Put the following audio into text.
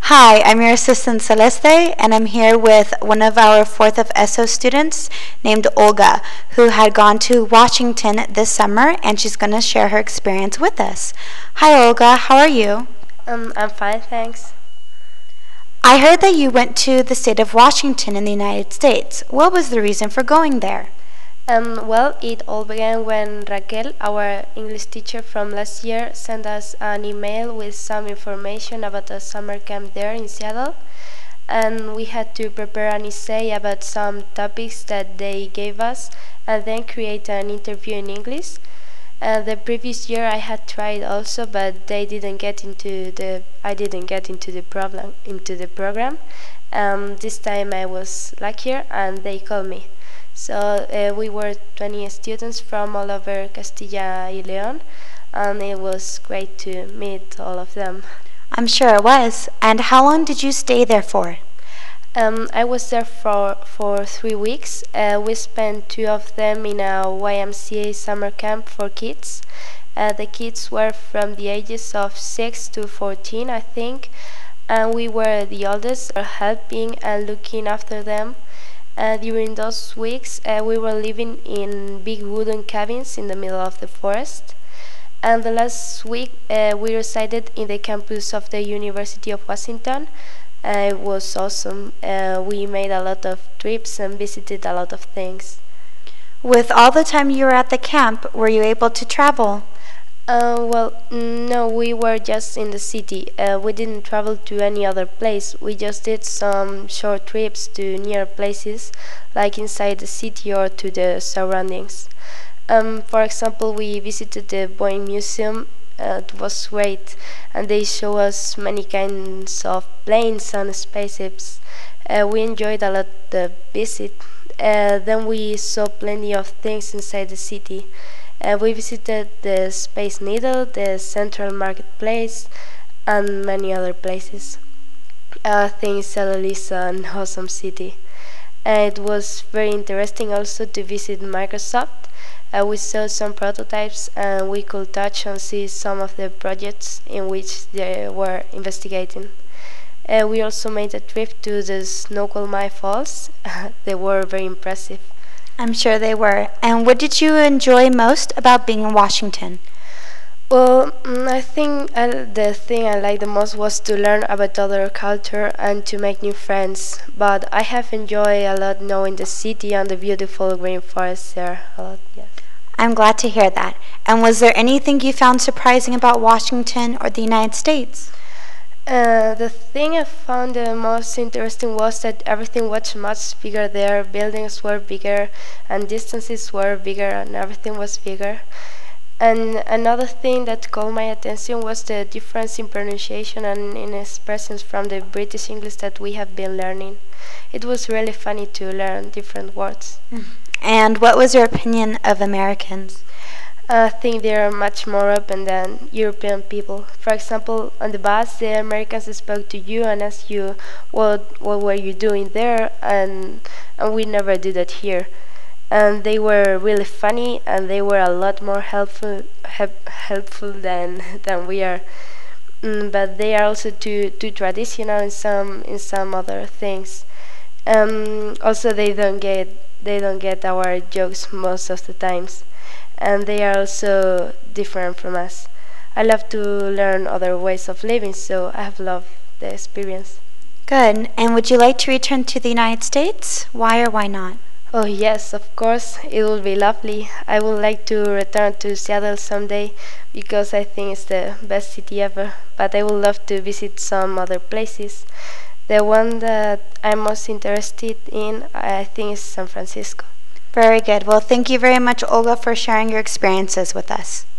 Hi, I'm your assistant Celeste, and I'm here with one of our 4th of ESO students named Olga, who had gone to Washington this summer, and she's going to share her experience with us. Hi, Olga, how are you? I'm fine, thanks. I heard that you went to the state of Washington in the United States. What was the reason for going there? Well, it all began when Raquel, our English teacher from last year, sent us an email with some information about a summer camp there in Seattle, and we had to prepare an essay about some topics that they gave us, and then create an interview in English. The previous year I had tried also, but I didn't get into the program. This time I was luckier, and they called me. So we were 20 students from all over Castilla y León, and it was great to meet all of them. I'm sure it was. And how long did you stay there for? I was there for 3 weeks. We spent 2 of them in a YMCA summer camp for kids. The kids were from the ages of 6 to 14, I think, and we were the oldest, helping and looking after them. During those weeks, we were living in big wooden cabins in the middle of the forest. And the last week, we resided in the campus of the University of Washington. It was awesome. We made a lot of trips and visited a lot of things. With all the time you were at the camp, were you able to travel? No, we were just in the city. We didn't travel to any other place. We just did some short trips to near places, like inside the city or to the surroundings. For example, we visited the Boeing Museum. It was great, and they show us many kinds of planes and spaceships. We enjoyed a lot the visit. Then we saw plenty of things inside the city. We visited the Space Needle, the Central Marketplace, and many other places. I think Seattle is an awesome city. It was very interesting also to visit Microsoft. We saw some prototypes, and we could touch and see some of the projects in which they were investigating. We also made a trip to the Snoqualmie Falls. They were very impressive. I'm sure they were. And what did you enjoy most about being in Washington? Well, I think the thing I liked the most was to learn about other culture and to make new friends. But I have enjoyed a lot knowing the city and the beautiful green forests there. A lot, yes. I'm glad to hear that. And was there anything you found surprising about Washington or the United States? The thing I found the most interesting was that everything was much bigger there. Buildings were bigger, and distances were bigger, and everything was bigger. And another thing that caught my attention was the difference in pronunciation and in expressions from the British English that we have been learning. It was really funny to learn different words. And what was your opinion of Americans? I think they are much more open than European people. For example, on the bus, the Americans spoke to you and asked you what were you doing there, and we never do that here. And they were really funny, and they were a lot more helpful than we are. But they are also too traditional in some other things. Also, they don't get our jokes most of the times. And they are also different from us. I love to learn other ways of living, so I have loved the experience. Good. And would you like to return to the United States? Why or why not? Oh yes, of course, it would be lovely. I would like to return to Seattle someday because I think it's the best city ever, but I would love to visit some other places. The one that I'm most interested in, I think, is San Francisco. Very good. Well, thank you very much, Olga, for sharing your experiences with us.